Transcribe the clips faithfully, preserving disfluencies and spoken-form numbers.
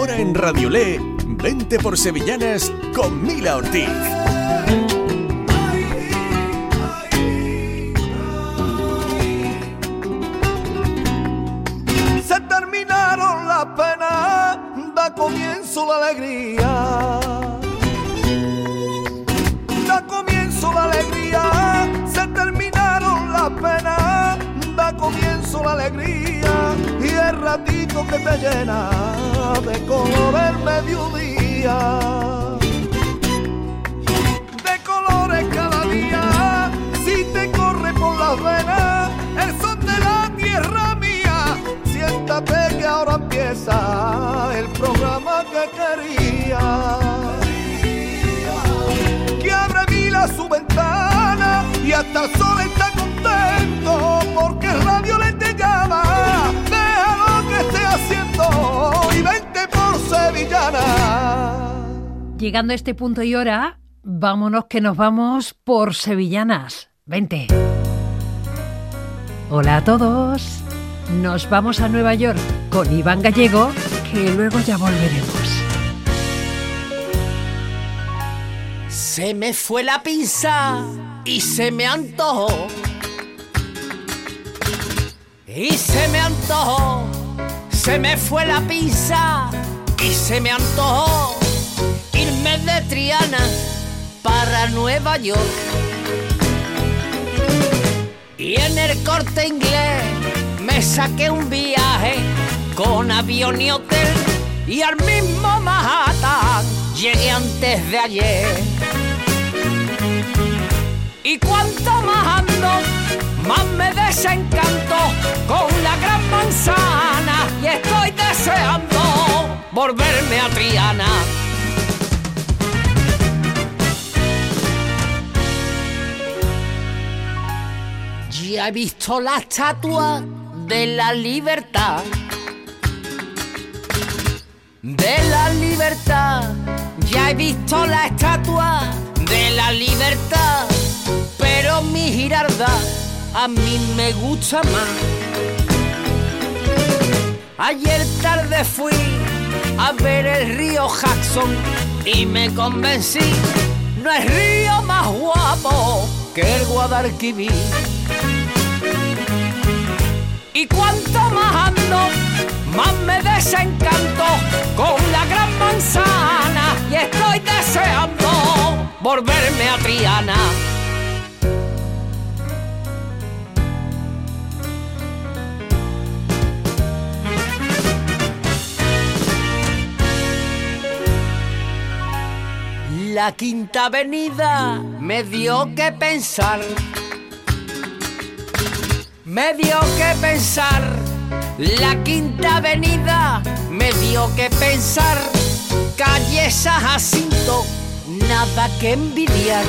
Ahora en Radiolé, vente por Sevillanas con Mila Ortiz. Se terminaron las penas, da comienzo la alegría. Da comienzo la alegría, se terminaron las penas, da comienzo la alegría. Y el ratito que te llena de color el mediodía. De colores cada día, si te corre por las venas el sol de la tierra mía. Siéntate que ahora empieza el programa que quería. Que abre Mila su ventana y hasta el sol está contento porque el radio le te llama. Deja lo que esté haciendo y vente por Sevillana. Llegando a este punto y hora, vámonos que nos vamos por Sevillanas. Vente. Hola a todos. Nos vamos a Nueva York con Iván Gallego, que luego ya volveremos. Se me fue la pinza y se me antojó. Y se me antojó. Se me fue la pinza y se me antojó irme de Triana para Nueva York. Y en el Corte Inglés me saqué un viaje con avión y hotel y al mismo Manhattan llegué antes de ayer. Y cuanto más ando, más me desencanto con la Gran Manzana y estoy deseando volverme a Triana. Ya he visto la estatua de la libertad, de la libertad. Ya he visto la estatua de la libertad, pero mi Giralda a mí me gusta más. Ayer tarde fui a ver el río Jackson y me convencí, no es río más guapo que el Guadalquivir. Y cuanto más ando, más me desencanto con la Gran Manzana y estoy deseando volverme a Triana. La Quinta Avenida me dio que pensar, me dio que pensar. La Quinta Avenida me dio que pensar. Calle San Jacinto, nada que envidiar.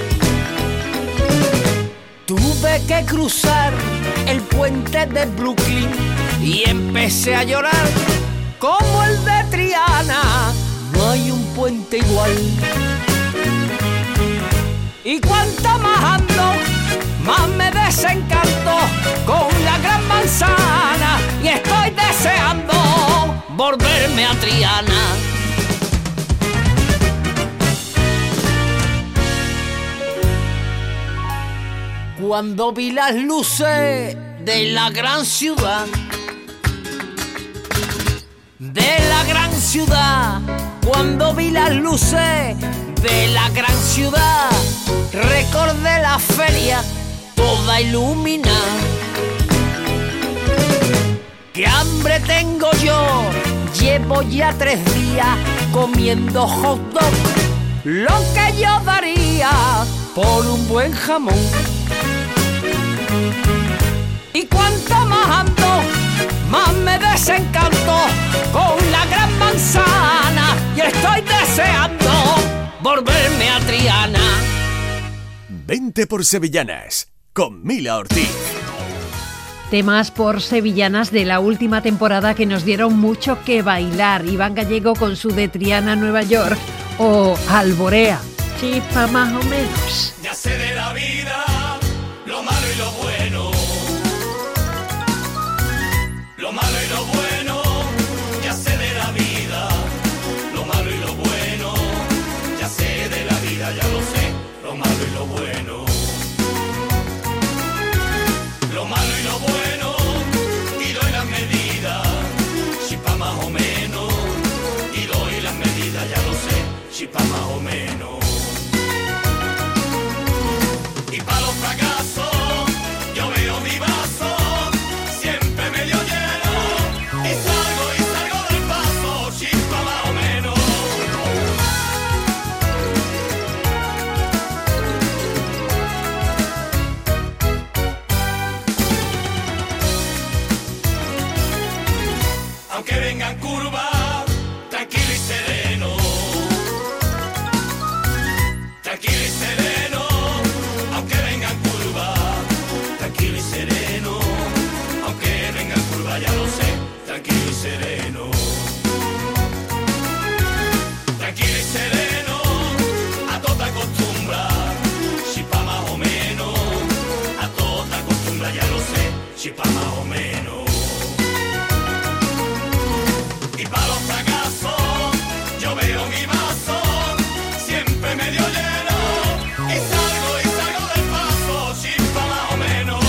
Tuve que cruzar el puente de Brooklyn y empecé a llorar como el de Triana. No hay un puente igual. Y cuanto más ando, más me desencanto con la Gran Manzana y estoy deseando volverme a Triana. Cuando vi las luces de la gran ciudad, de la gran ciudad, cuando vi las luces de la gran ciudad, recordé la feria toda iluminada. ¡Qué hambre tengo yo! Llevo ya tres días comiendo hot dog, lo que yo daría por un buen jamón. Y cuanto más ando, más me desencanto con la Gran Manzana y estoy deseando volverme a Triana. Vente por Sevillanas con Mila Ortiz. Temas por sevillanas de la última temporada que nos dieron mucho que bailar. Iván Gallego con su de Triana, Nueva York, o Alborea, chispa más o menos. Ya sé de la vida lo malo y lo bueno, lo malo y lo bueno, ya sé de la vida. chispa más o menos. Y para los fracasos, yo veo mi vaso siempre medio lleno. Y salgo y salgo del paso, chispa más o menos. Aunque vengan curvas, tranquilo y sereno. Tranquilo y sereno. Aunque vengan curvas, tranquilo y sereno. Aunque vengan curvas, ya lo sé, tranquilo y sereno. Tranquilo y sereno, a toda acostumbra, chispa más o menos. A toda acostumbra, ya lo sé, chispa más o menos. Y para los fracasos, yo veo mi vaso siempre medio lleno. Y salgo y salgo del paso, chispa más o menos.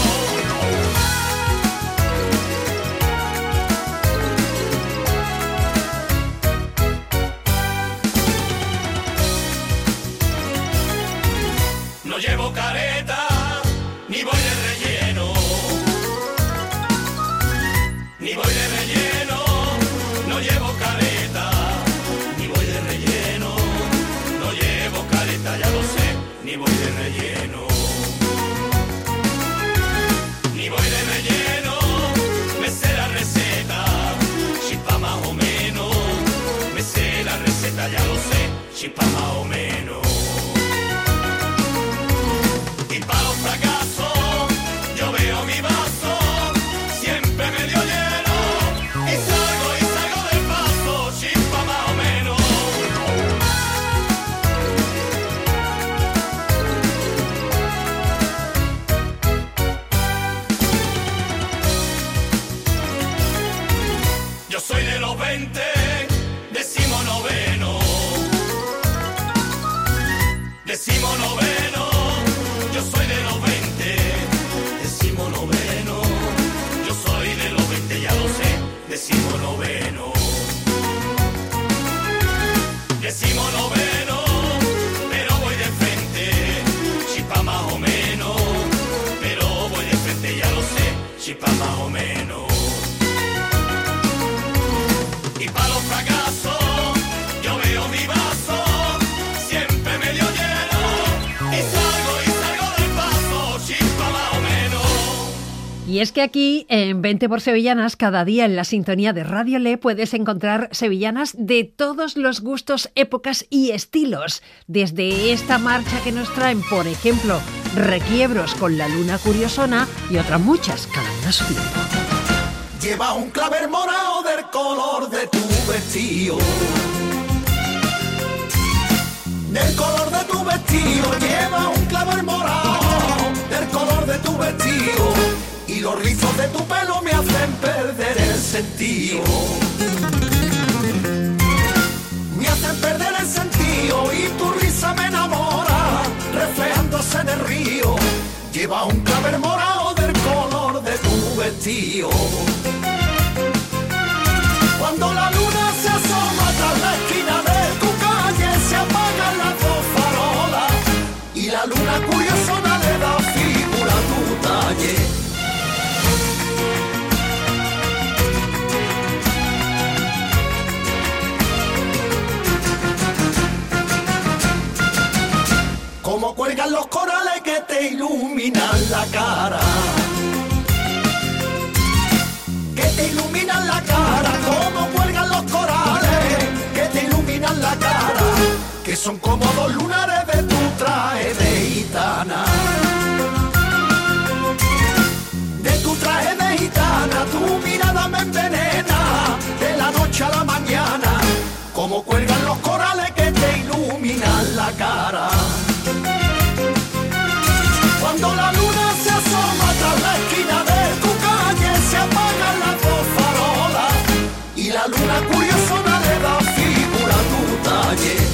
No llevo careta, ni voy de relleno. Ni voy de relleno. No llevo careta, ni voy de relleno. No llevo careta, ya lo sé, ni voy de relleno. Ni voy de relleno, me sé la receta, chispa más o menos. Me sé la receta, ya lo sé, chispa más o menos. Y para los fracasos, yo veo mi vaso siempre medio lleno. Y salgo y salgo del paso, chispa más o menos. Yo soy de los veinte, decimo noveno. Decimo noveno, yo soy de los veinte, decimo noveno. Yo soy de los veinte, ya lo sé, decimo noveno. Decimo noveno, pero voy de frente, chispa más o menos. Pero voy de frente, ya lo sé, chispa más o menos. Y para los fracasos, yo veo mi vaso siempre medio lleno. Y salgo y salgo del paso, chispa más o menos. Y es que aquí, en veinte por Sevillanas, cada día en la sintonía de Radio Le puedes encontrar sevillanas de todos los gustos, épocas y estilos. Desde esta marcha que nos traen, por ejemplo, Requiebros con la Luna Curiosona y otras muchas, cada una a su tiempo. Lleva un clavel morado del color de tu vestido. Del color de tu vestido, lleva un clavel morado del color de tu vestido. Y los rizos de tu pelo me hacen perder el sentido. Me hacen perder el sentido y tu risa me enamora, reflejándose en el río. Lleva un clavel morado del color de tu vestido. Cuando la luna se asoma tras la esquina de tu calle, se apagan las dos farolas y la luna curiosona le da figura a tu talle. Como cuelgan los corales que te iluminan la cara, que te iluminan la cara, como cuelgan los corales que te iluminan la cara, que son como dos lunares de tu traje de gitana. De tu traje de gitana, tu mirada me envenena, de la noche a la mañana, como cuelgan los corales que te iluminan la cara. Cuando la luna se asoma tras la esquina de tu calle, se apagan las dos farolas y la luna curiosona le da figura a tu talle.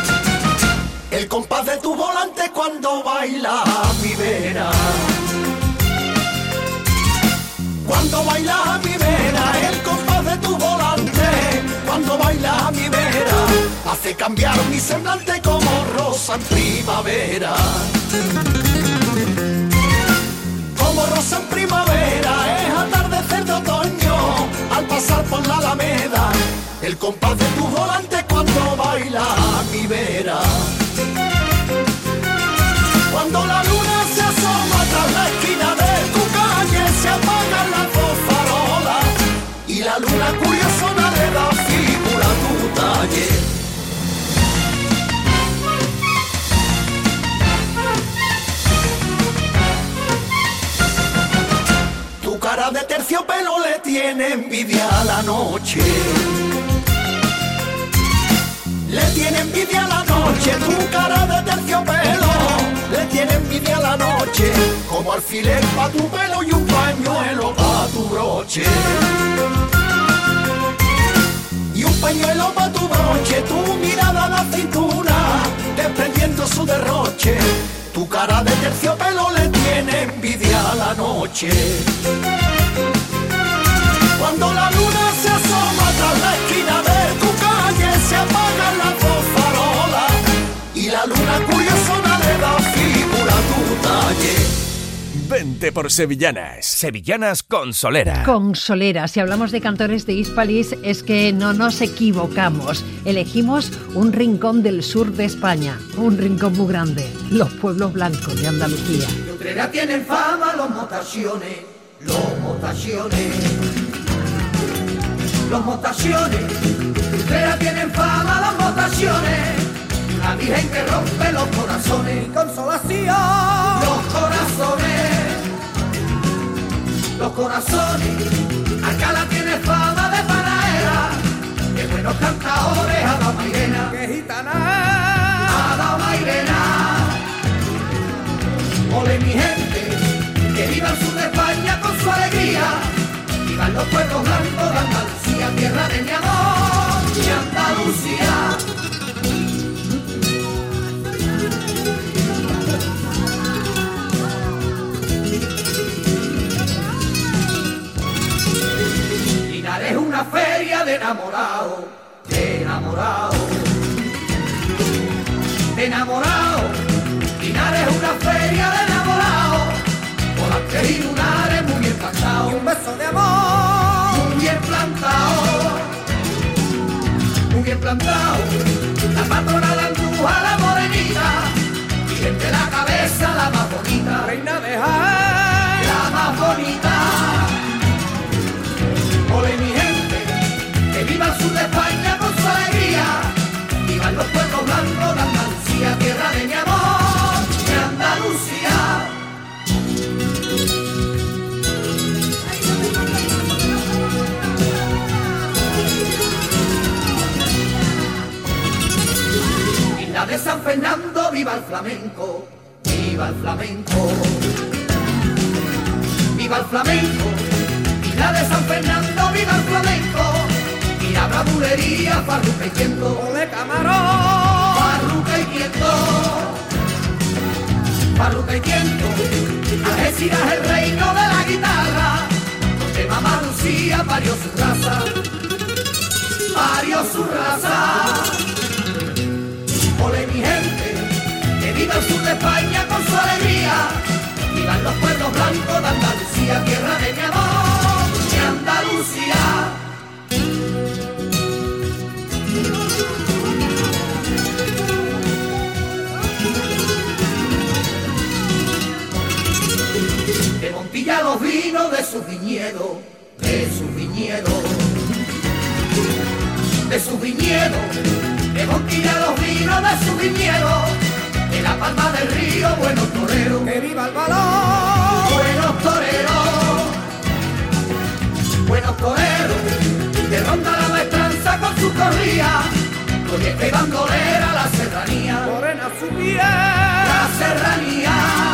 El compás de tu volante cuando baila mi vera, Cuando bailas a mi vera, el compás de tu volante, cuando bailas a mi vera, hace cambiar mi semblante como rosa en primavera. Como rosa en primavera, es atardecer de otoño, al pasar por la alameda, el compás de tu volante cuando baila a mi vera. Cuando la luna se asoma tras la esquina de tu calle, se apagan las dos farolas y la luna curiosona le da figura a tu talle. Tu cara de terciopelo le tiene envidia a la noche. Le tiene envidia a la noche, tu cara de terciopelo le tiene envidia a la noche, como alfiler pa' tu pelo y un pañuelo pa' tu broche. Y un pañuelo pa' tu broche, tu mirada a la cintura, desprendiendo su derroche. Tu cara de terciopelo le tiene envidia a la noche. Cuando la luna se asoma tras la esquina de tu calle, se apagan las dos farolas y la luna curiosona le da figura a tu talle. Vente por Sevillanas. Sevillanas con Solera. Con Solera, si hablamos de cantores de Hispalis, es que no nos equivocamos. Elegimos un rincón del sur de España, un rincón muy grande, los pueblos blancos de Andalucía. De Utrera tienen fama los motaciones, los motaciones, los motaciones. De Utrera tienen fama los motaciones, la virgen que rompe los corazones. Consolación, los corazones, los corazones. Acá la tiene fama de panaera, que buenos cantadores a la Mairena, que gitana, a la Mairena. Ole mi gente, que viva el sur de España con su alegría, vivan los pueblos blancos de Andalucía, tierra de mi amor, mi Andalucía. Linares es una feria de enamorado, de enamorado, de enamorado. Linares es una feria de enamorado, volantes y lunares muy bien plantados. Y un beso de amor, muy bien plantado, muy bien plantado. La patrona, la andújar, la morenita, virgen de la cabeza, la más bonita, reina de Jaén, la más bonita. Ole mi gente, que viva el sur de España con su alegría, vivan los pueblos blancos de Andalucía, tierra de mi amor, de Andalucía. Isla de San Fernando, viva el flamenco, viva el flamenco, viva el flamenco. Isla de San Fernando, viva el flamenco, y la bravulería, farruca y tiento, ole camarón, farruca y tiento, farruca y tiento. Algeciras es el reino de la guitarra, donde mamá Lucía parió su raza, parió su raza. Ole mi gente, que viva el sur de España con su alegría, vivan los pueblos blancos de Andalucía, tierra de mi amor, de Andalucía. De Montilla los vinos de sus viñedos, de sus viñedos, de sus viñedos. De Montilla los vinos de sus viñedos, de la palma del río, buenos toreros, que viva el valor, buenos toreros, buenos toreros, que ronda la maestranza con su corría, con y bandolera la serranía, morena su piel, la serranía.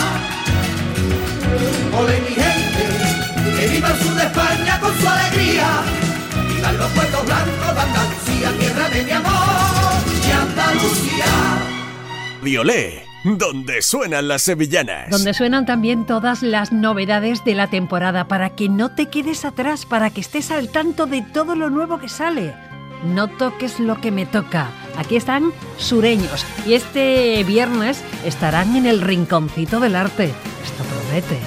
Ole mi gente, que viva el sur de España con su alegría, vivan los pueblos blancos de Andalucía, tierra de mi amor, de Andalucía. Violé, donde suenan las sevillanas. Donde suenan también todas las novedades de la temporada, para que no te quedes atrás, para que estés al tanto de todo lo nuevo que sale. No toques lo que me toca. Aquí están Sureños y este viernes estarán en el Rinconcito del Arte. Esto promete.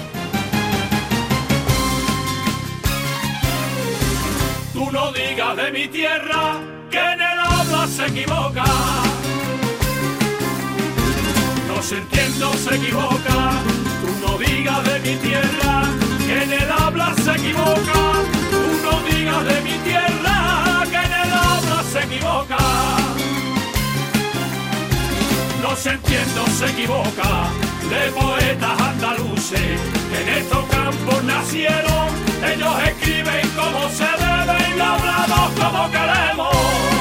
Tú no digas de mi tierra que en el habla se equivoca. No se entiende, se equivoca. Tú no digas de mi tierra que en el habla se equivoca. Tú no digas de mi tierra que en el habla se equivoca. No se entiende, se equivoca. De poetas andaluces que en estos campos nacieron. Ellos escriben como se debe y lo hablamos como queremos.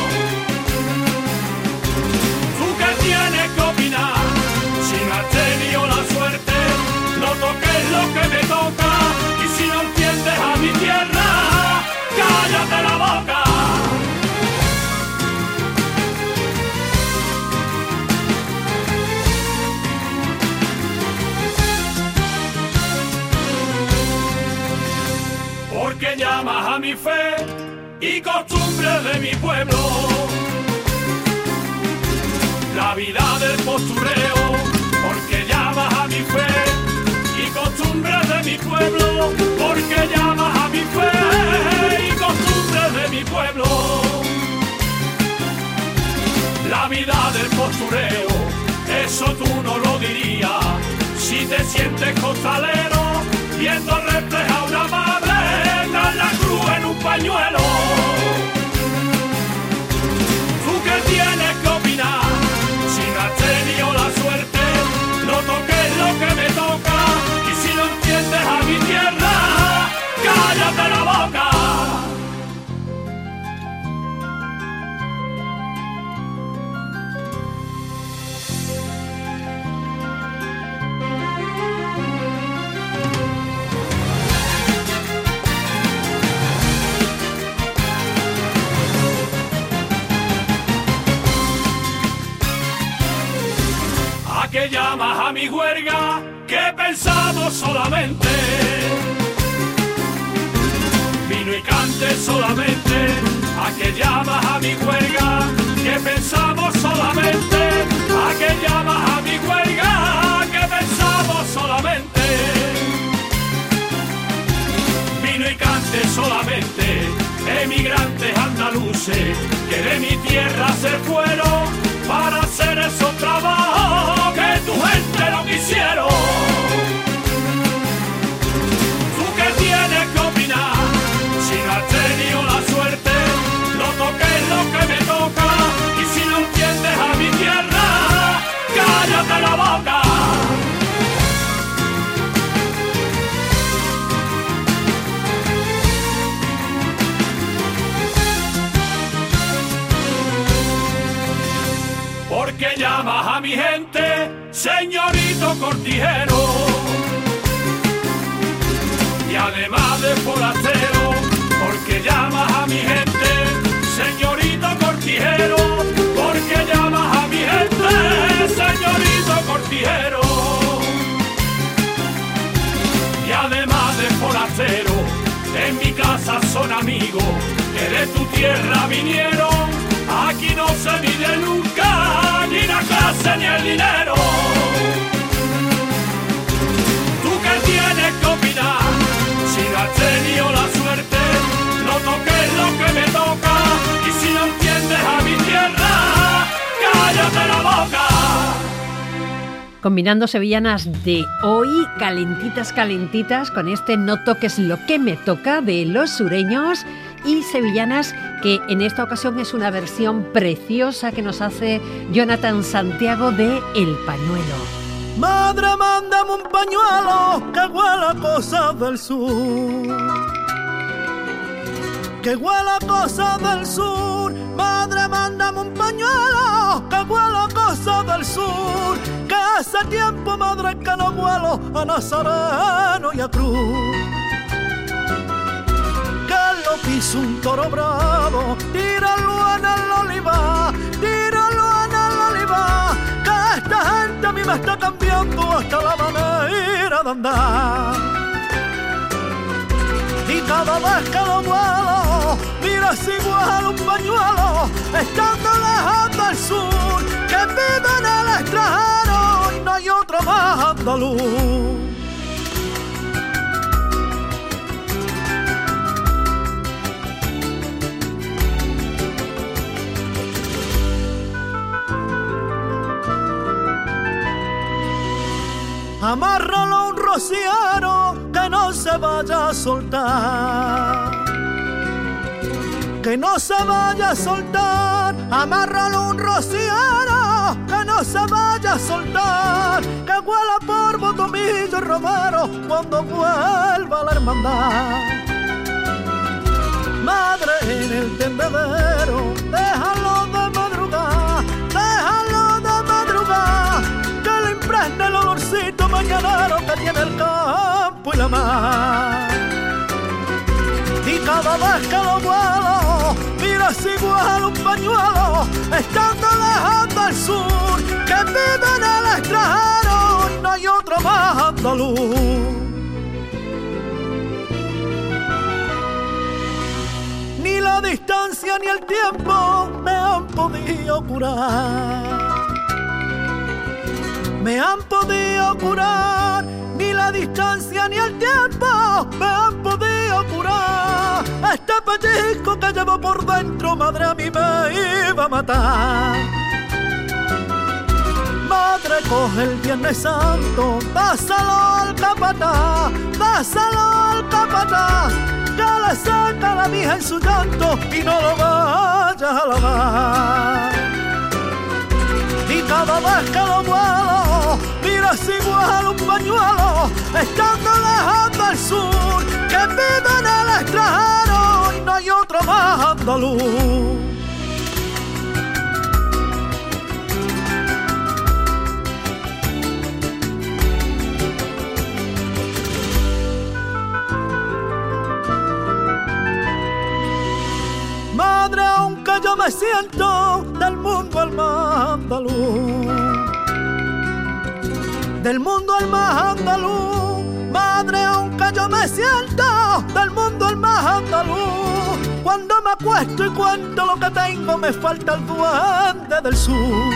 Tú que tienes que opinar, si no has tenido la suerte, no toques lo que me toca. Y si no entiendes a mi tierra, cállate la boca. Porque llamas a mi fe y costumbres de mi pueblo. La vida del postureo, porque llamas a mi fe y costumbres de mi pueblo. Porque llamas a mi fe y costumbres de mi pueblo. La vida del postureo, eso tú no lo dirías si te sientes costalero viendo reflejar una madre en la cruz en un pañuelo. Tú que tienes que opinar, si no has tenido la suerte, no toques lo que me toca. Y si no entiendes a mi tierra, cállate la boca. Que llamas a mi huelga, que pensamos solamente vino y cante solamente. A que llamas a mi huelga, que pensamos solamente. A que llamas a mi huelga, que pensamos solamente. Vino y cante solamente. Emigrantes andaluces que de mi tierra se fueron para hacer esos trabajos que tu gente no quisieron. Tú que tienes que opinar, si no has tenido la suerte, no toques lo que me toca. Y si no entiendes a mi tierra, cállate la boca. Porque llamas a mi gente, señorito cortijero. Y además de forastero, porque llamas a mi gente, señorito cortijero. Porque llamas a mi gente, señorito cortijero. Y además de forastero, en mi casa son amigos que de tu tierra vinieron. Aquí no se mide nunca ni la clase ni el dinero. Tú que tienes que opinar, si no has tenido la suerte, no toques lo que me toca. Y si no entiendes a mi tierra, cállate la boca. Combinando sevillanas de hoy, calentitas, calentitas, con este No toques lo que me toca de Los Sureños, y sevillanas que en esta ocasión es una versión preciosa que nos hace Jonathan Santiago de El Pañuelo. Madre, mándame un pañuelo que huela a cosas del sur. Que huela a cosas del sur. Madre, mándame un pañuelo que huela a cosas del sur. Que hace tiempo, madre, que no huelo a Nazareno y a Cruz. Que lo piso un toro bravo, tíralo en el olivar, tíralo en el olivar. Que esta gente mi me está cambiando hasta la manera de andar. Y cada vez que lo vuelo, mira si igual un pañuelo, estando lejos del sur, que vive en el extranjero y no hay otro más andaluz. Amárralo a un rociero que no se vaya a soltar, que no se vaya a soltar. Amárralo a un rociero que no se vaya a soltar, que huela por Botomillo y Romero cuando vuelva la hermandad. Madre en el tendedero, déjalo de madrugar, déjalo de madrugar, que le impregna el olorcito mañanero que tiene el campo y la mar. Y cada vez que lo vuelo, mira si igual un pañuelo, estando lejos del sur, que vive en el extranjero y no hay otro más andaluz. Ni la distancia ni el tiempo me han podido curar, me han podido curar, ni la distancia ni el tiempo me han podido curar. Este pellizco que llevo por dentro, madre, a mí me iba a matar. Madre, coge el Viernes Santo, dáselo al capataz, dáselo al capataz, que le saca la Virgen su llanto y no lo vayas a lavar. Y cada vez que lo vuelo, mira si igual un pañuelo, estando lejos del sur, que vive en el extranjero y no hay otro más andaluz. Madre, aunque yo me siento del mundo al más andaluz, del mundo al más andaluz. Madre, aunque yo me siento del mundo al más andaluz, cuando me acuesto y cuento lo que tengo, me falta el duende del sur.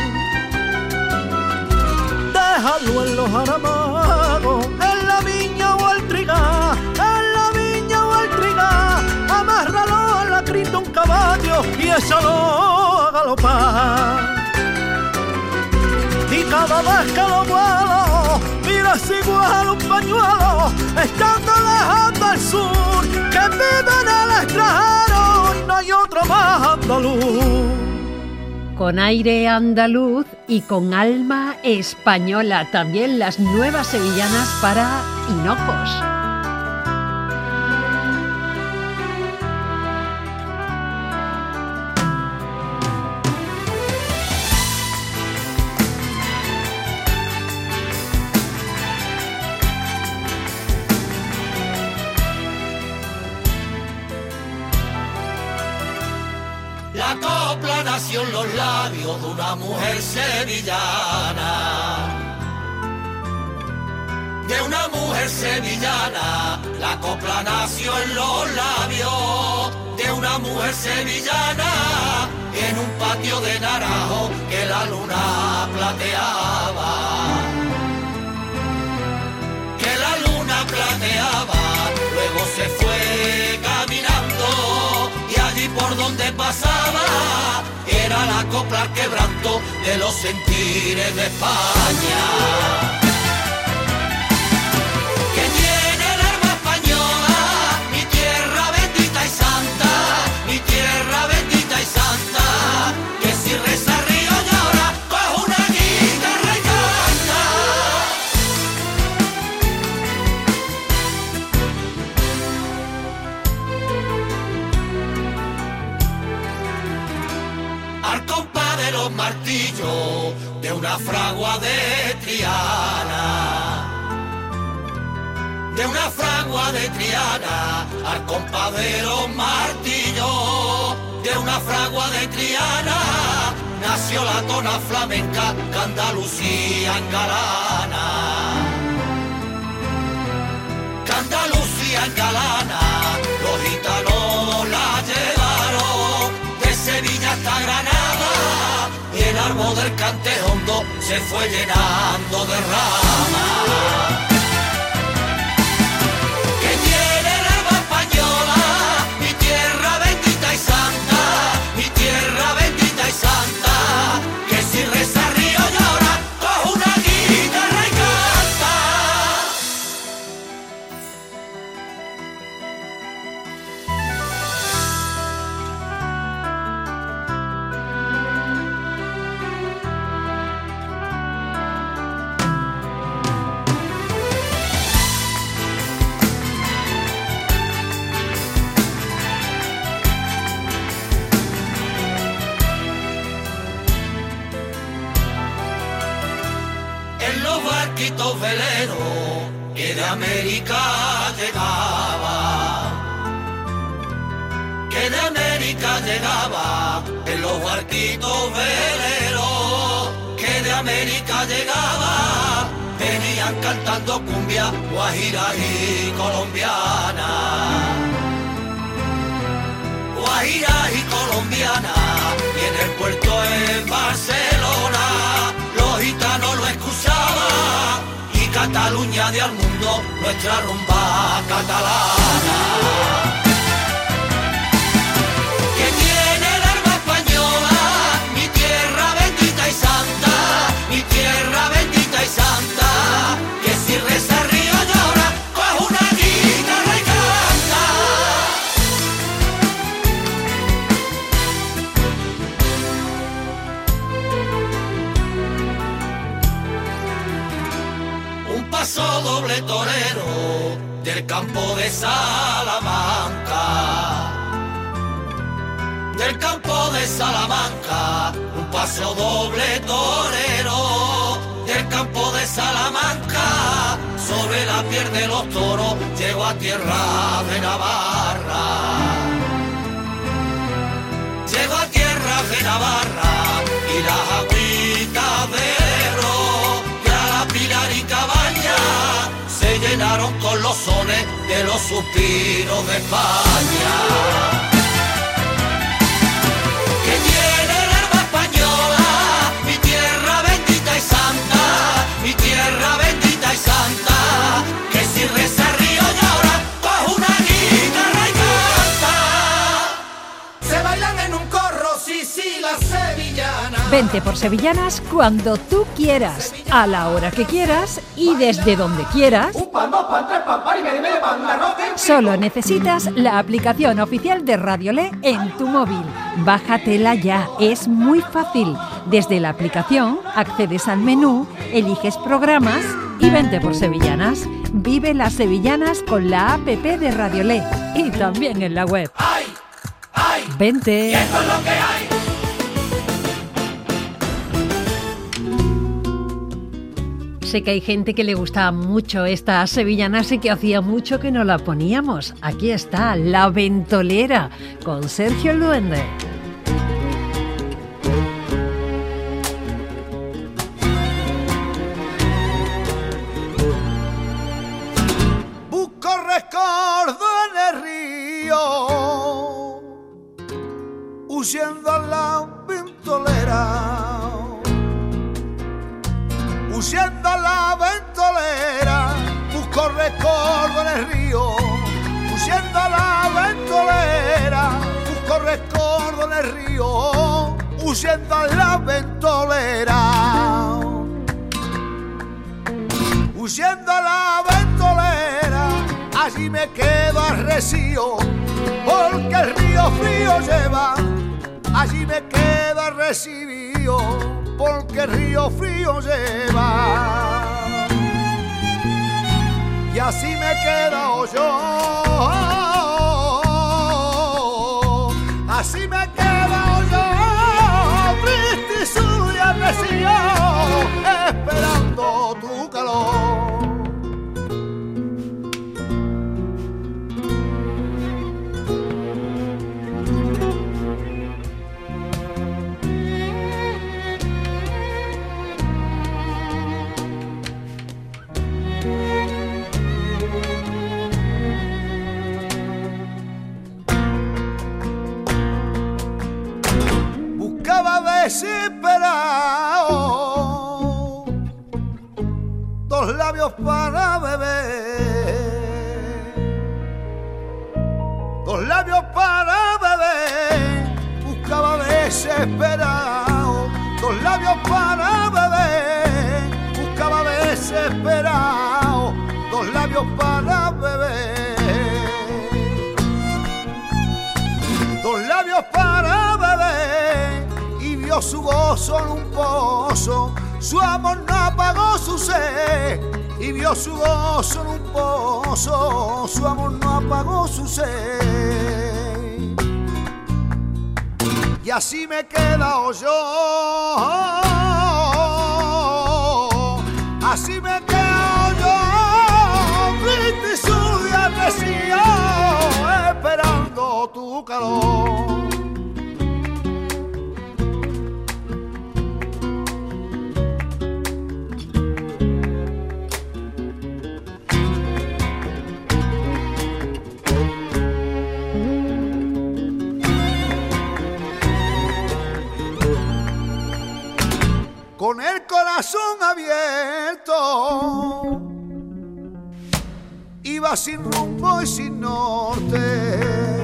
Déjalo en los jaramagos, en la viña o el trigal, en la viña o el trigal, amárralo a la crita un caballo y échalo a galopar. Y cada vez que lo vuelo, mira si igual un pañuelo, estando lejos del sur, que vive en el extranjero y no hay otro más andaluz. Con aire andaluz y con alma española, también las nuevas sevillanas para Hinojos. La copla nació en los labios de una mujer sevillana, de una mujer sevillana. La copla nació en los labios de una mujer sevillana, en un patio de naranjo que la luna plateaba, que la luna plateaba. Luego se fue caminando y allí por donde pasaba era la copla al quebranto de los sentires de España, que tiene el alma española, mi tierra bendita y santa, mi tierra bendita y santa, que si reza río llora, coge una guitarra y canta. Al compás de los martillos de una fragua de Triana, de una fragua de Triana, al compás de los martillos de una fragua de Triana, nació la tona flamenca que Andalucía engalana. Que Andalucía engalana, los gitanos la llevaron de Sevilla hasta Granada y el árbol del Cantejondo se fue llenando de ramas. Velero que de América llegaba, que de América llegaba, en los barquitos veleros, que de América llegaba, venían cantando cumbia, guajira y colombiana, guajira y colombiana, y en el puerto en Barcelona, los gitanos lo escuchaban. Cataluña de al mundo, nuestra rumba catalana. Que tiene el alma española, mi tierra bendita y santa, mi tierra bendita y santa, que si reza el río llora, coge una guitarra y paso doble torero del campo de Salamanca, del campo de Salamanca, un paso doble torero del campo de Salamanca, sobre la piel de los toros llegó a tierra de Navarra, llegó a tierra de Navarra y las agüitas de Pilar y Cabaña se llenaron con los sones de los suspiros de España. Que tiene el alma española, mi tierra bendita y santa, mi tierra bendita y santa, que si reza el río llora, coge una guitarra y canta. Se bailan en un corro, sí, sí, las sevillanas. Vente por Sevillanas cuando tú quieras, a la hora que quieras y desde donde quieras. Solo necesitas la aplicación oficial de Radiolé en tu móvil. Bájatela ya, es muy fácil. Desde la aplicación accedes al menú, eliges programas y vente por Sevillanas. Vive las Sevillanas con la app de Radiolé y también en la web. Vente. Y esto es lo que hay. Sé que hay gente que le gustaba mucho esta Sevillanas y que hacía mucho que no la poníamos. Aquí está, La Ventolera, con Sergio el Duende. Busco recuerdo en el río, huyendo a la ventolera. Huyendo a la ventolera, busco recuerdo en el río. Huyendo a la ventolera, busco recuerdo en el río. Huyendo a la ventolera, huyendo a la ventolera, allí me quedo arrecio, porque el río frío lleva. Allí me quedo arrecido, porque el río frío lleva. Y así me quedo yo, así me quedo yo, triste y solo y arrecido, esperando tu calor. para beber, dos labios para beber, buscaba desesperado, dos labios para beber, buscaba desesperado, dos labios para beber, dos labios para beber, y vio su gozo en un pozo, su amor no apagó su sed, y vio su gozo en un pozo, su amor no apagó su sed. Y así me he quedado yo, así me he quedado yo, triste y solo y arreciado, esperando tu calor. Con el corazón abierto, iba sin rumbo y sin norte,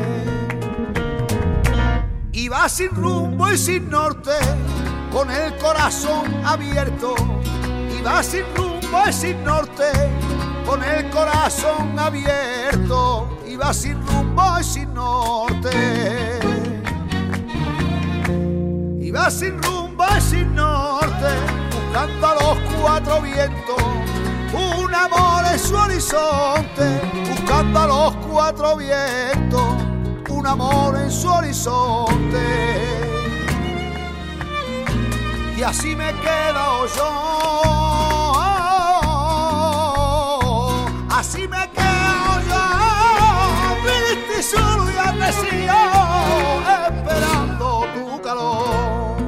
iba sin rumbo y sin norte, con el corazón abierto, iba sin rumbo y sin norte, con el corazón abierto, iba sin rumbo y sin norte, iba sin rumbo y sin norte, buscando a los cuatro vientos, un amor en su horizonte, buscando a los cuatro vientos, un amor en su horizonte. Y así me he quedado yo, así me he quedado yo, triste y solo y arreciado, esperando tu calor.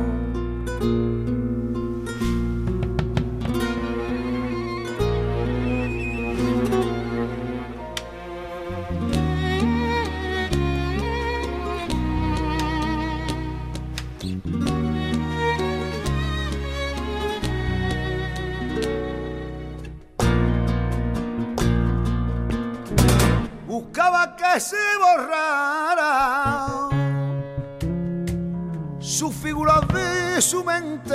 Buscaba que se borrara su figura de su mente,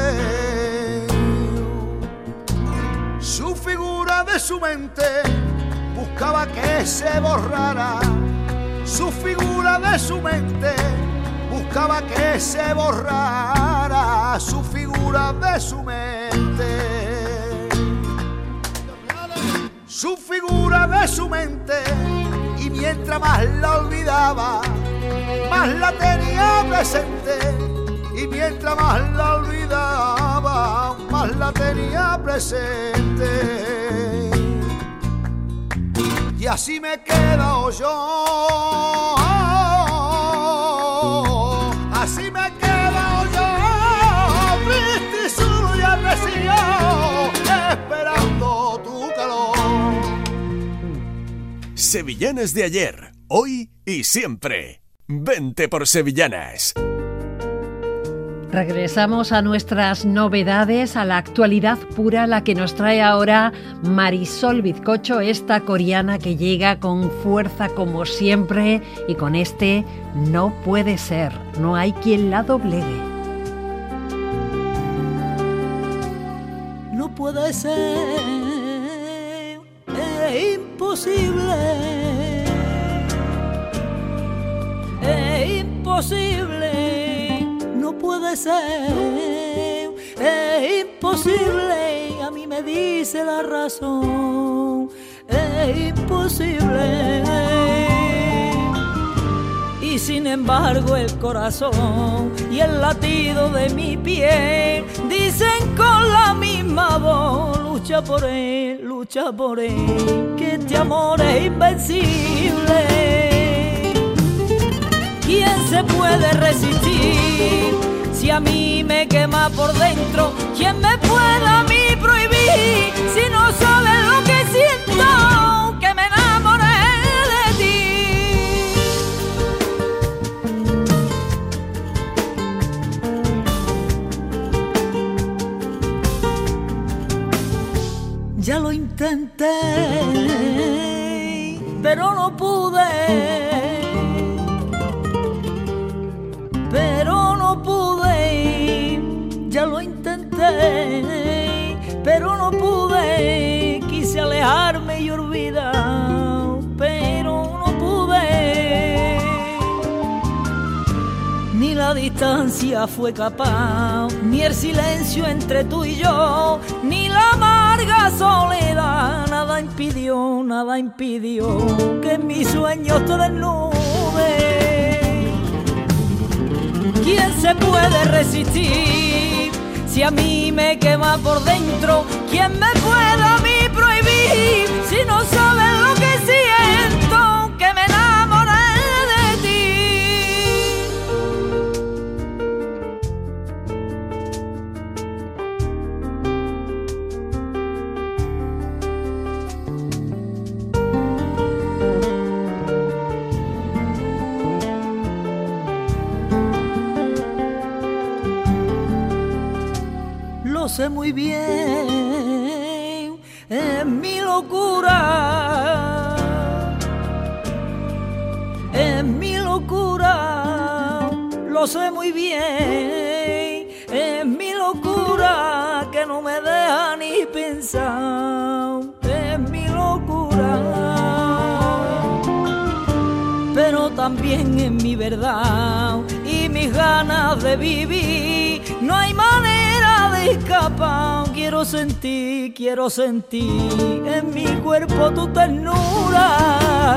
su figura de su mente, buscaba que se borrara su figura de su mente, buscaba que se borrara su figura de su mente, su figura de su mente, y mientras más la olvidaba, más la tenía presente, y mientras más la olvidaba, más la tenía presente. Y así me he quedado yo, así me he quedado yo, triste y solo y arreciado, esperando tu calor. Sevillanas de ayer, hoy y siempre. Vente por Sevillanas. Regresamos a nuestras novedades, a la actualidad pura, la que nos trae ahora Marisol Bizcocho, esta coreana que llega con fuerza como siempre y con este No puede ser, no hay quien la doblegue. No puede ser, es imposible, es imposible, no puede ser, es imposible, a mí me dice la razón, es imposible. Y sin embargo el corazón y el latido de mi piel dicen con la misma voz, lucha por él, lucha por él, que este amor es invencible. ¿Quién se puede resistir si a mí me quema por dentro? ¿Quién me puede a mí prohibir si no sabes lo que siento? Que me enamoré de ti. Ya lo intenté intenté, pero no pude, pero no pude, ya lo intenté, pero no pude, quise alejarme y olvidar, pero no pude, ni la distancia fue capaz, ni el silencio entre tú y yo, ni la amarga soledad, nada impidió, nada impidió que en mis sueños te desnude. ¿Quién se puede resistir si a mí me quema por dentro? ¿Quién me puede a mí prohibir si no sabes lo que siento, que me enamoré de ti? Lo sé muy bien, es mi locura, es mi locura, lo sé muy bien, es mi locura que no me deja ni pensar, es mi locura, pero también es mi verdad y mis ganas de vivir, no hay manera de escapar, quiero sentir, quiero sentir en mi cuerpo tu ternura.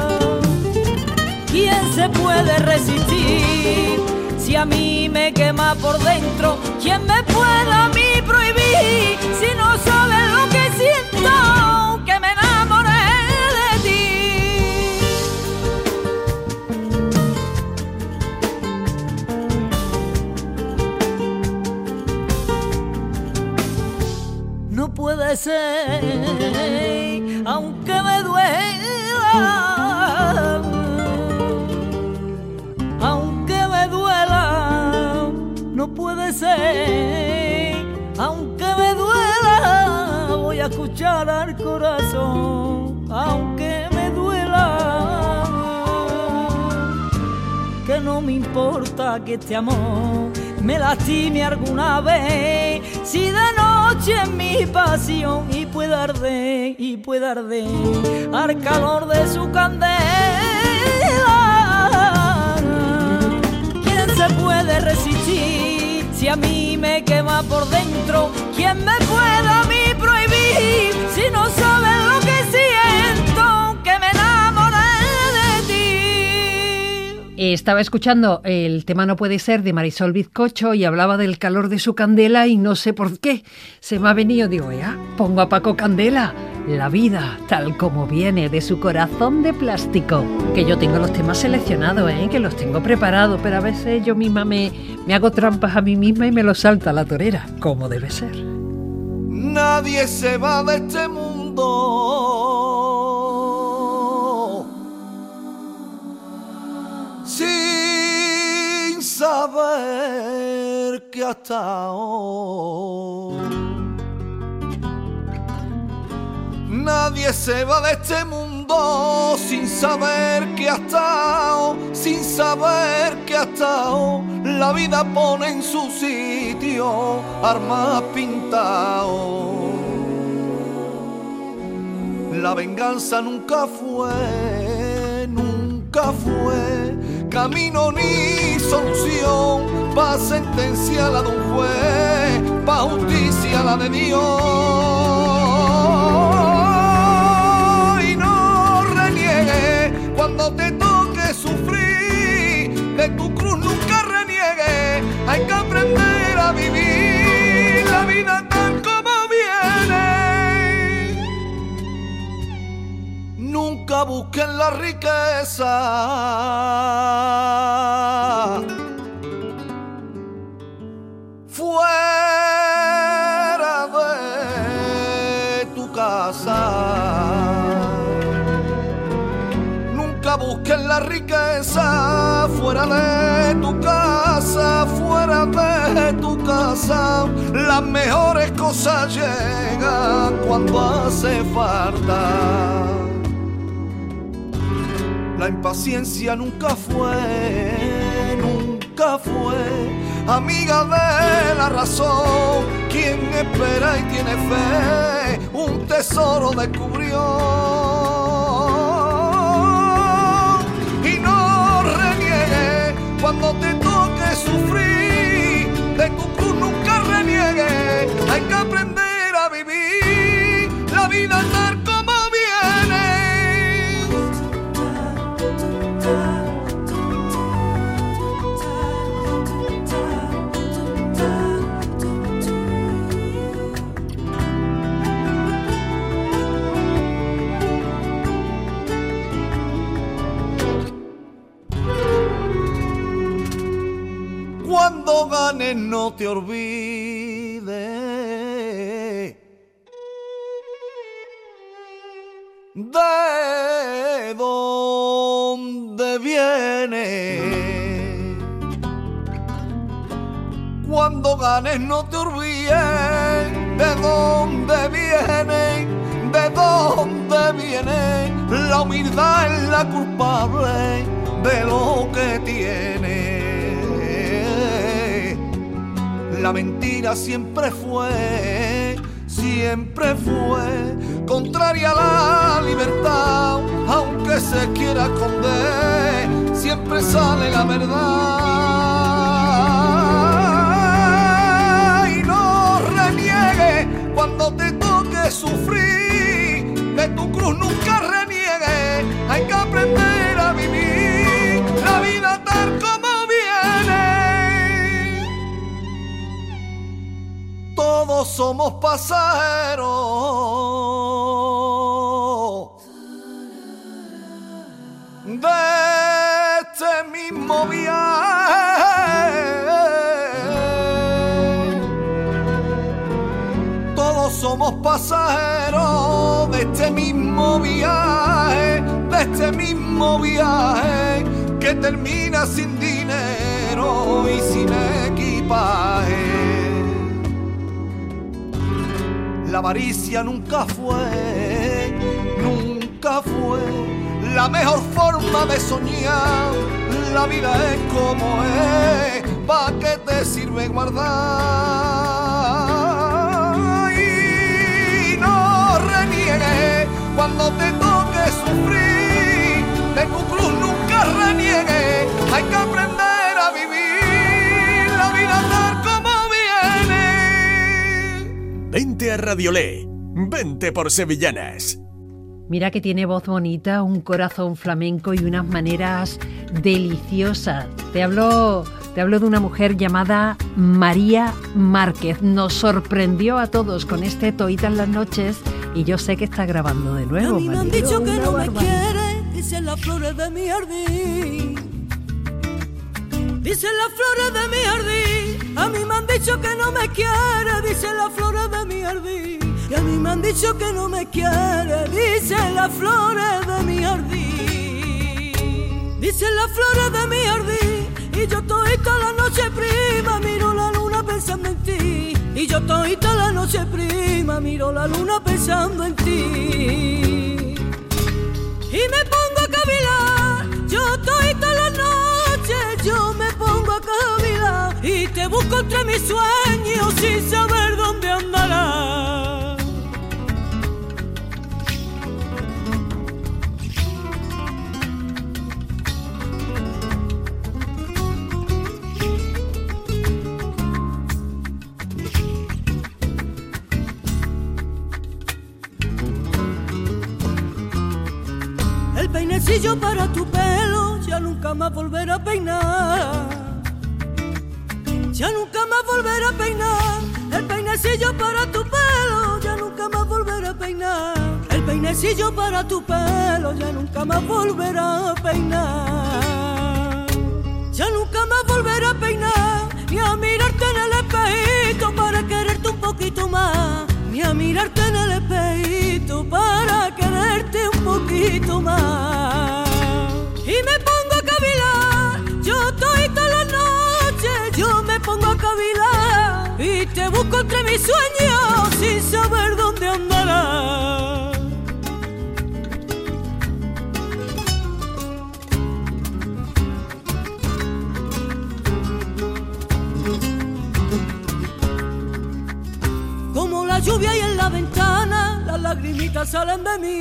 ¿Quién se puede resistir si a mí me quema por dentro? ¿Quién me puede a mí prohibir si no sabes lo que siento, que me enamoré de ti? No puede ser, aunque me duela, aunque me duela, no puede ser, aunque me duela, voy a escuchar al corazón, aunque me duela, que no me importa que este amor me lastime alguna vez, si de noche es mi pasión y puede arder, y puede arder al calor de su candela. ¿Quién se puede resistir si a mí me quema por dentro? ¿Quién me puede a mí prohibir si no sabes lo que siento, que me enamoré de ti? Estaba escuchando el tema No puede ser de Marisol Bizcocho y hablaba del calor de su candela y no sé por qué se me ha venido, digo, ya, pongo a Paco Candela, la vida tal como viene de su corazón de plástico. Que yo tengo los temas seleccionados, ¿eh? Que los tengo preparados, pero a veces yo misma me, me hago trampas a mí misma y me los salta la torera, como debe ser. Nadie se va de este mundo sin saber que hasta hoy nadie se va de este mundo sin saber que hasta hoy, sin saber que hasta hoy la vida pone en su sitio armas pintado. La venganza nunca fue, nunca fue camino ni solución pa' sentencia la de un juez, pa' justicia la de Dios. Y no reniegues cuando te toque sufrir, de tu cruz nunca reniegues, hay que aprender a vivir la vida tal como viene. Nunca busquen la riqueza fuera de tu casa. Nunca busques la riqueza fuera de tu casa, fuera de tu casa. Las mejores cosas llegan cuando hace falta. La impaciencia nunca fue, nunca fue amiga de la razón. Quien espera y tiene fe, un tesoro descubrió. Y no reniegues cuando te toque sufrir, de tu cruz nunca reniegues. Hay que aprender a vivir la vida tal como viene. Cuando ganes no te olvides de dónde vienes. Cuando ganes no te olvides de dónde vienes, de dónde viene. La humildad es la culpable de lo que tiene. La mentira siempre fue, siempre fue contraria a la libertad. Aunque se quiera esconder, siempre sale la verdad. Y no reniegues cuando te toque sufrir, de tu cruz nunca reniegues. Hay que aprender a vivir la vida tal como viene. Todos somos pasajeros de este mismo viaje. Todos somos pasajeros de este mismo viaje, de este mismo viaje que termina sin dinero y sin equipaje. La avaricia nunca fue, nunca fue la mejor forma de soñar. La vida es como es, ¿pa' qué te sirve guardar? Y no reniegues cuando te toque sufrir, de tu cruz nunca reniegues. Hay que aprender a vivir la vida tal como viene. Vente a Radiolé, vente por Sevillanas. Mira que tiene voz bonita, un corazón flamenco y unas maneras deliciosas. Te hablo, te hablo de una mujer llamada María Márquez. Nos sorprendió a todos con este Toíta en las noches y yo sé que está grabando de nuevo. A mí me han dicho que no me quiere, dicen las flores de mi jardín. Dicen las flores de mi jardín. A mí me han dicho que no me quiere, dicen las flores de mi jardín. Y a mí me han dicho que no me quiere, dicen las flores de mi jardín. Dicen las flores de mi jardín. Y yo todita la noche prima miro la luna pensando en ti. Y yo todita la noche prima miro la luna pensando en ti. Y me pongo a cavilar, yo todita la noche, yo me pongo a cavilar. Y te busco entre mis sueños sin saber dónde andarás. El peinecillo para tu pelo ya nunca más volverá a peinar. Ya nunca más volverá a peinar. El peinecillo para tu pelo ya nunca más volverá a peinar. El peinecillo para tu pelo ya nunca más volverá a peinar. Ya nunca más volverá a peinar. Ni a mirarte en el espejito para quererte un poquito más. Ni a mirarte en el espejito para quererte un poquito más. mis sueños sin saber dónde andará. Como la lluvia y en la ventana, las lagrimitas salen de mí.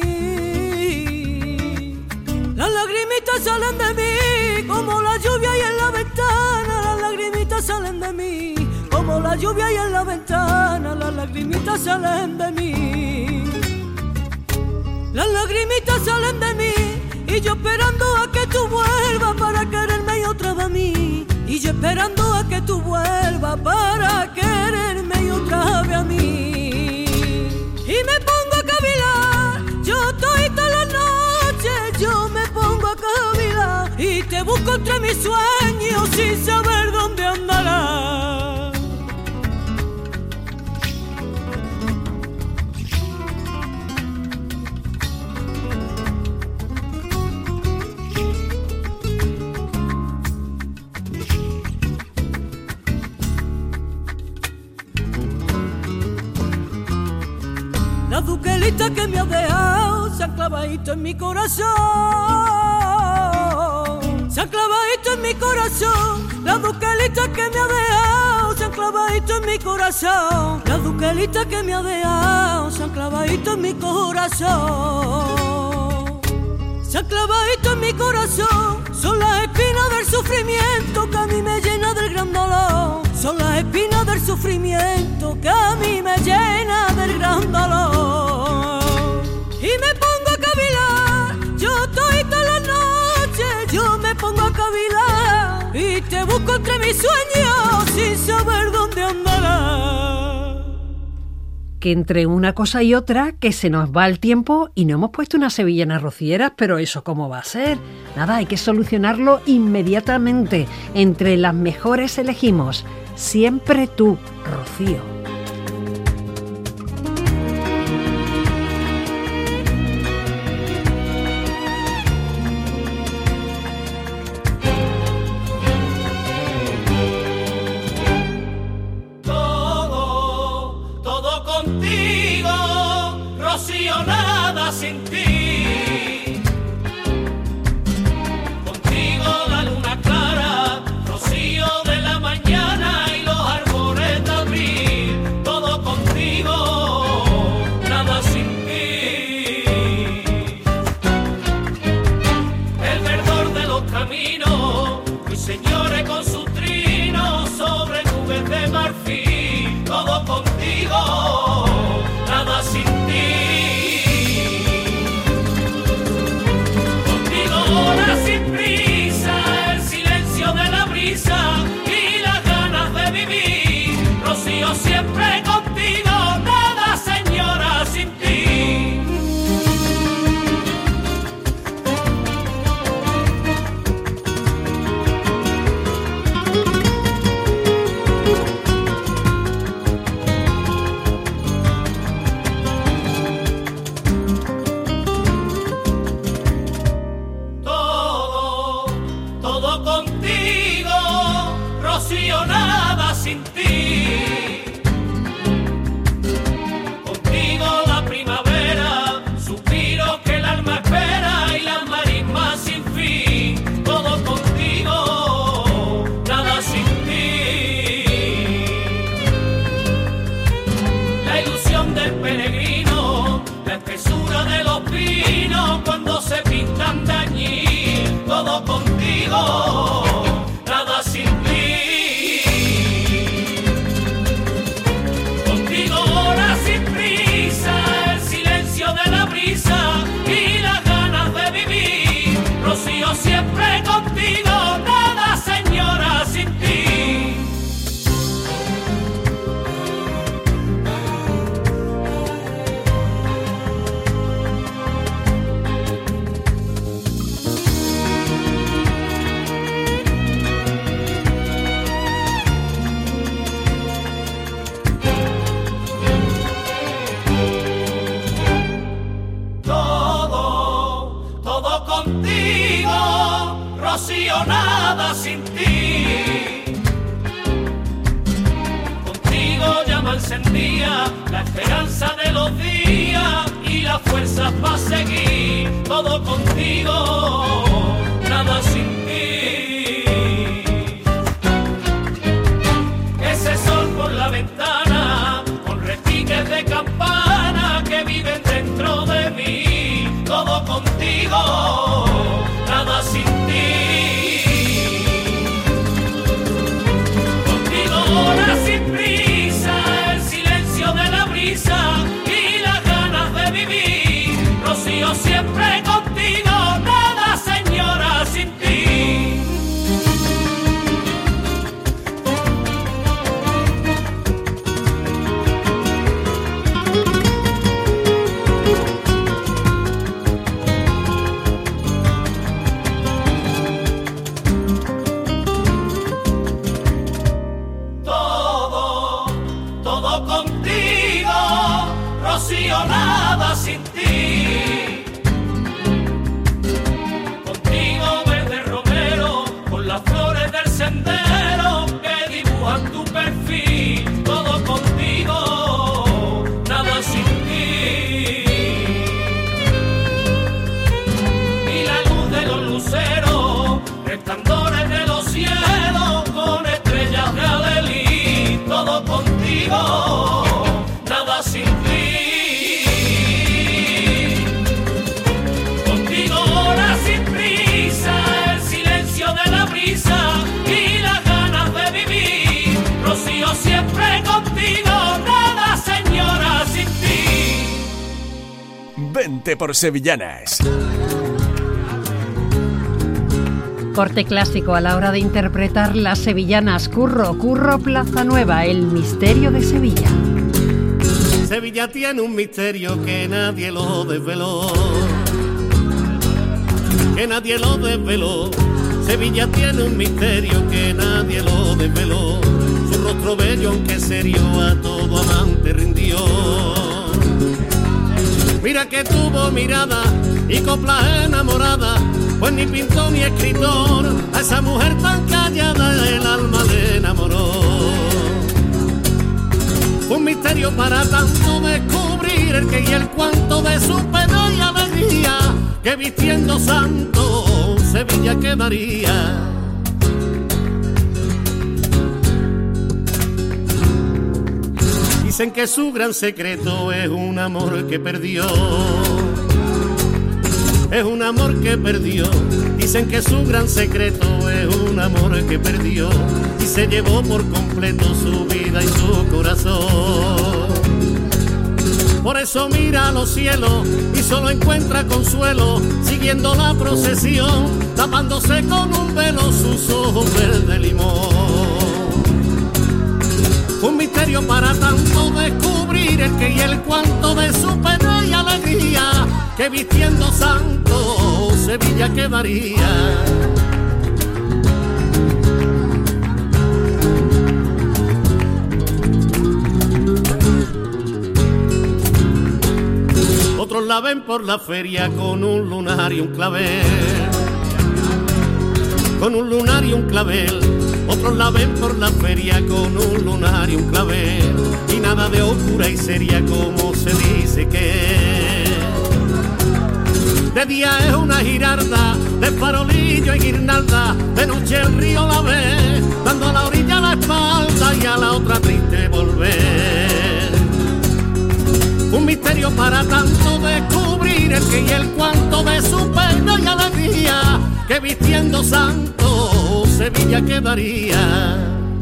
Las lagrimitas salen de mí, como la lluvia y en la ventana, las lagrimitas salen de mí. Como la lluvia y en la ventana, las lagrimitas salen de mí. Las lagrimitas salen de mí, y yo esperando a que tú vuelvas para quererme y otra vez a mí. Y yo esperando a que tú vuelvas para quererme y otra vez a mí. Y me pongo a cavilar, yo estoy todas las noches, yo me pongo a cavilar y te busco entre mis sueños sin saber dónde andarás. La duquelita que me ha dejado se ha clavadito en mi corazón, se ha clavadito en mi corazón. La duquelita que me ha dejado se ha clavadito en mi corazón. La duquelita que me ha dejado se ha clavadito en mi corazón, se ha clavadito en mi corazón. Son las espinas del sufrimiento que a mí me llena del gran dolor. Son las espinas del sufrimiento que a mí me llena del gran dolor. Y me pongo a cavilar, yo estoy todas las noches, yo me pongo a cavilar y te busco entre mis sueños sin saber dónde andarás. Que entre una cosa y otra, que se nos va el tiempo y no hemos puesto unas sevillanas rocieras, pero ¿eso cómo va a ser? Nada, hay que solucionarlo inmediatamente. Entre las mejores elegimos Siempre Tú, Rocío. Todo, todo contigo, Rocío, nada sin ti. Contigo la luna clara, Rocío de la mañana y los árboles de abril. Todo contigo, nada sin ti. El verdor de los caminos, mis señores con su trino sobre nubes de marfil. Todo contigo, nada sin ti. Contigo hora sin prisa, el silencio de la brisa y las ganas de vivir. Rocío, siempre contigo, nada señora sin ti. Todo, todo contigo, Rocío, nada sin ti. Contigo la primavera, suspiro que el alma espera y las marismas sin fin. Todo contigo, nada sin ti. La ilusión del peregrino, la espesura de los pinos cuando se pintan de añil. Todo contigo, nada sin ti. Contigo hora sin prisa, el silencio de la brisa y las ganas de vivir. Rocío, siempre contigo, nada señora sin ti. Todo, todo contigo, Rocío, nada sin ti. Contigo ya llama encendía, la esperanza de los días y las fuerzas para seguir, todo contigo, nada sin ti. Ese sol por la ventana, con repiques de campana que viven dentro de mí, todo contigo, nada sin ti. Contigo hora sin prisa, el silencio de la brisa y las ganas de vivir. Rocío, siempre contigo, nada señora sin ti. Rocío, nada sin ti. Contigo verde romero, con las flores del sendero que dibujan tu perfil, todo contigo, nada sin ti. Y la luz de los luceros, resplandores de los cielos, con estrellas de Adelí, todo contigo, nada sin ti. Y las ganas de vivir, Rocío, siempre contigo, nada señora sin ti. Vente por Sevillanas. Corte clásico a la hora de interpretar las sevillanas. Curro, Curro Plaza Nueva, el misterio de Sevilla. Sevilla tiene un misterio que nadie lo desveló, que nadie lo desveló. Sevilla tiene un misterio que nadie lo desveló. Su rostro bello aunque serio a todo amante rindió. Mira que tuvo mirada y copla enamorada, pues ni pintor ni escritor a esa mujer tan callada el alma le enamoró. Un misterio para tanto descubrir el qué y el cuánto de su pena y alegría, que vistiendo santo Sevilla quedaría. Dicen que su gran secreto es un amor que perdió, es un amor que perdió. Dicen que su gran secreto es un amor que perdió y se llevó por completo su vida y su corazón. Por eso mira a los cielos y solo encuentra consuelo, siguiendo la procesión, tapándose con un velo sus ojos verde limón. Un misterio para tanto descubrir el qué y el cuánto de su pena y alegría, que vistiendo santo Sevilla quedaría. Otros la ven por la feria con un lunar y un clavel, con un lunar y un clavel. Otros la ven por la feria con un lunar y un clavel, y nada de oscura y seria como se dice que es. De día es una girarda de farolillo y guirnalda, de noche el río la ve dando a la orilla la espalda y a la otra triste volver. Un misterio para tanto descubrir el qué y el cuánto de su pena y alegría, que vistiendo santo Sevilla quedaría.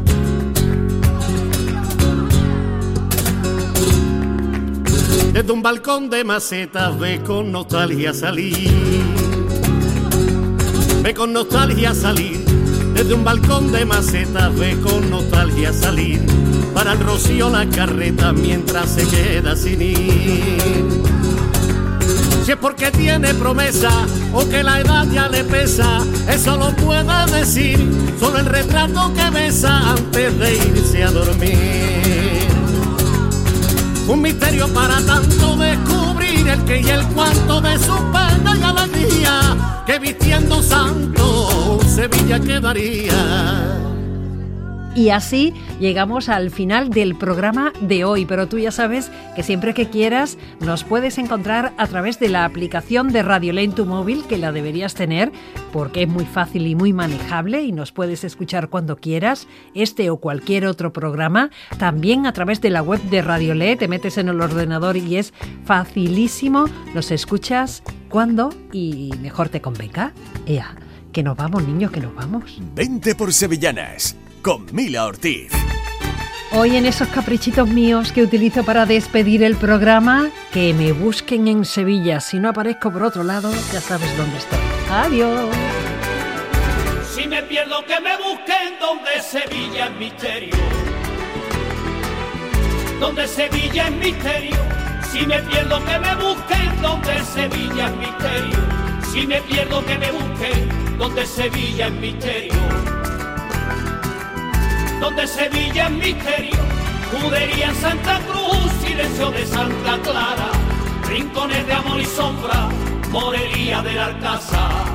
Desde un balcón de macetas ve con nostalgia salir, ve con nostalgia salir. Desde un balcón de macetas ve con nostalgia salir, para el Rocío la carreta mientras se queda sin ir. Si es porque tiene promesa o que la edad ya le pesa, eso lo puede decir solo el retrato que besa antes de irse a dormir. Un misterio para tanto descubrir el qué y el cuánto de su pena y alegría, que vistiendo santo Sevilla quedaría. Y así llegamos al final del programa de hoy, pero tú ya sabes que siempre que quieras nos puedes encontrar a través de la aplicación de Radiolé en tu móvil, que la deberías tener porque es muy fácil y muy manejable y nos puedes escuchar cuando quieras, este o cualquier otro programa. También a través de la web de Radiolé, te metes en el ordenador y es facilísimo, nos escuchas cuando y mejor te convenga. Ea, que nos vamos, niños, que nos vamos. Vente por Sevillanas con Mila Ortiz. Hoy en esos caprichitos míos que utilizo para despedir el programa, que me busquen en Sevilla. Si no aparezco por otro lado, ya sabes dónde estoy. Adiós. Si me pierdo, que me busquen donde Sevilla es misterio. Donde Sevilla es misterio. Si me pierdo, que me busquen donde Sevilla es misterio. Si me pierdo, que me busquen donde Sevilla es misterio. Donde Sevilla es misterio, judería en Santa Cruz, silencio de Santa Clara, rincones de amor y sombra, morería del Alcázar.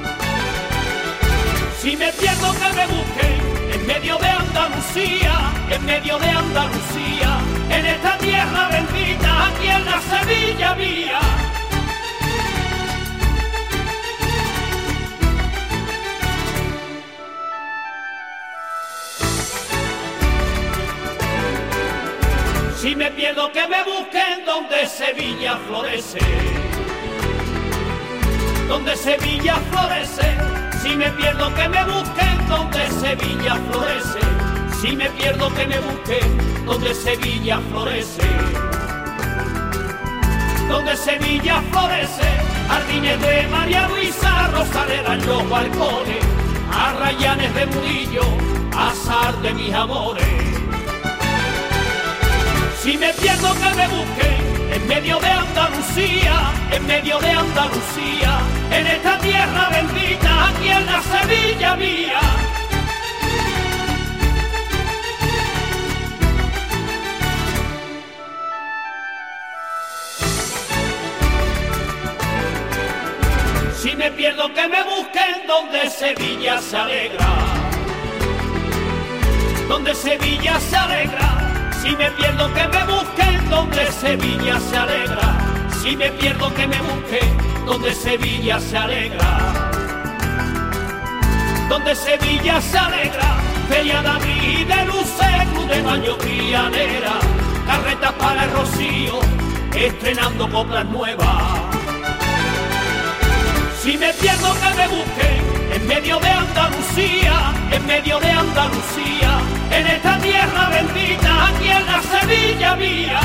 Si me pierdo, que me busquen en medio de Andalucía, en medio de Andalucía, en esta tierra bendita, aquí en la Sevilla mía. Si me pierdo, que me busquen donde Sevilla florece. Donde Sevilla florece. Si me pierdo, que me busquen donde Sevilla florece. Si me pierdo, que me busquen donde Sevilla florece. Donde Sevilla florece. Jardines de María Luisa, Rosalera en los balcones, Arrayanes de Murillo, azar de mis amores. Si me pierdo, que me busquen en medio de Andalucía, en medio de Andalucía, en esta tierra bendita, aquí en la Sevilla mía. Si me pierdo, que me busquen donde Sevilla se alegra, donde Sevilla se alegra. Si me pierdo, que me busquen donde Sevilla se alegra. Si me pierdo, que me busquen donde Sevilla se alegra. Donde Sevilla se alegra. Feria de abril de luces, cruz de baño crianera, carretas para el rocío, estrenando coplas nuevas. Si me pierdo, que me busquen en medio de Andalucía, en medio de Andalucía, en esta tierra bendita, aquí en la Sevilla mía.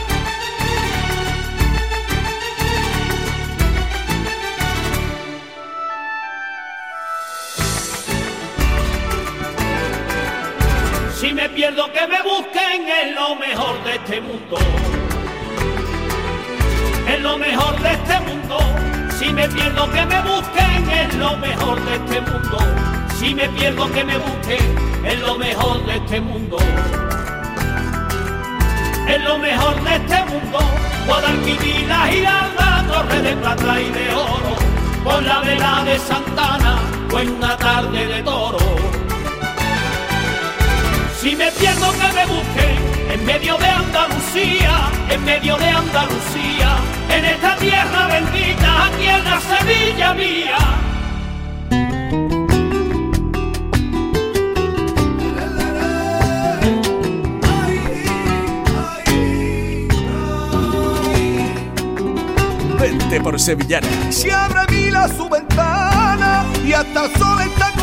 Si me pierdo, que me busquen en lo mejor de este mundo, en lo mejor de este mundo. Si me pierdo, que me busquen en lo mejor de este mundo. Si me pierdo, que me busquen en lo mejor de este mundo. En lo mejor de este mundo. Guadalquivir, la Giralda, Torre de Plata y de Oro, por la vela de Santana o en una tarde de toro. Si me pierdo, que me busquen en medio de Andalucía, en medio de Andalucía, en esta tierra bendita, aquí en la Sevilla mía. Vente por Sevillana. Si abre Mila su ventana y hasta sol está